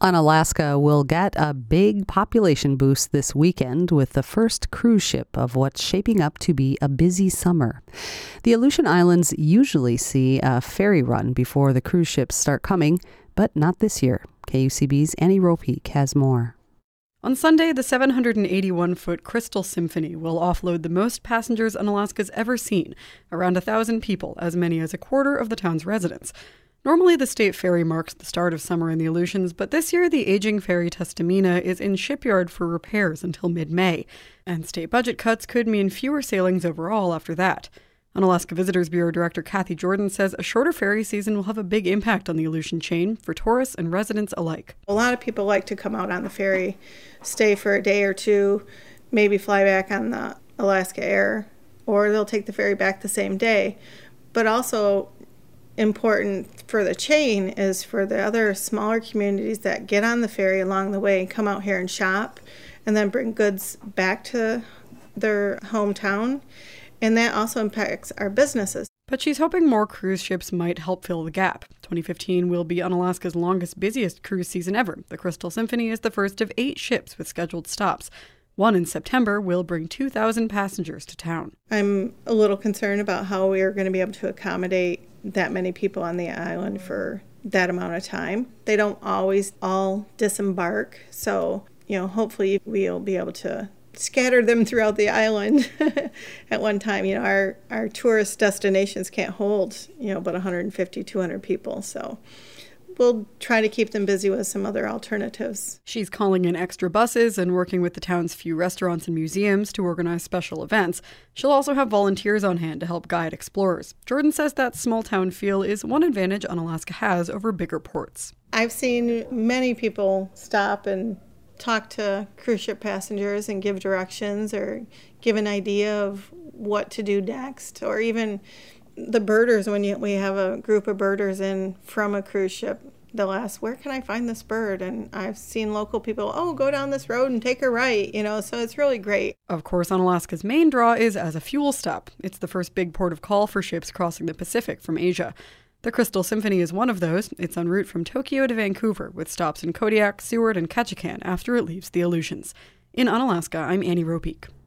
Unalaska will get a big population boost this weekend with the first cruise ship of what's shaping up to be a busy summer. The Aleutian Islands usually see a ferry run before the cruise ships start coming, but not this year. KUCB's Annie Ropeek has more. On Sunday, the 781-foot Crystal Symphony will offload the most passengers Unalaska's ever seen, around 1,000 people, as many as a quarter of the town's residents. Normally, the state ferry marks the start of summer in the Aleutians, but this year the aging ferry Testamina is in shipyard for repairs until mid-May, and state budget cuts could mean fewer sailings overall after that. Unalaska Visitors Bureau Director Kathy Jordan says a shorter ferry season will have a big impact on the Aleutian chain for tourists and residents alike. A lot of people like to come out on the ferry, stay for a day or two, maybe fly back on the Alaska Air, or they'll take the ferry back the same day. But also important for the chain is for the other smaller communities that get on the ferry along the way and come out here and shop and then bring goods back to their hometown. And that also impacts our businesses. But she's hoping more cruise ships might help fill the gap. 2015 will be Unalaska's longest, busiest cruise season ever. The Crystal Symphony is the first of 8 ships with scheduled stops. One in September will bring 2,000 passengers to town. I'm a little concerned about how we are going to be able to accommodate that many people on the island for that amount of time. They don't always all disembark, so hopefully we'll be able to scatter them throughout the island at one time. Our tourist destinations can't hold but 150, 200 people, so we'll try to keep them busy with some other alternatives. She's calling in extra buses and working with the town's few restaurants and museums to organize special events. She'll also have volunteers on hand to help guide explorers. Jordan says that small town feel is one advantage Unalaska has over bigger ports. I've seen many people stop and talk to cruise ship passengers and give directions or give an idea of what to do next, or even the birders, when we have a group of birders in from a cruise ship, they'll ask, where can I find this bird? And I've seen local people, go down this road and take a right, so it's really great. Of course, Unalaska's main draw is as a fuel stop. It's the first big port of call for ships crossing the Pacific from Asia. The Crystal Symphony is one of those. It's en route from Tokyo to Vancouver, with stops in Kodiak, Seward, and Ketchikan after it leaves the Aleutians. In Unalaska, I'm Annie Ropeek.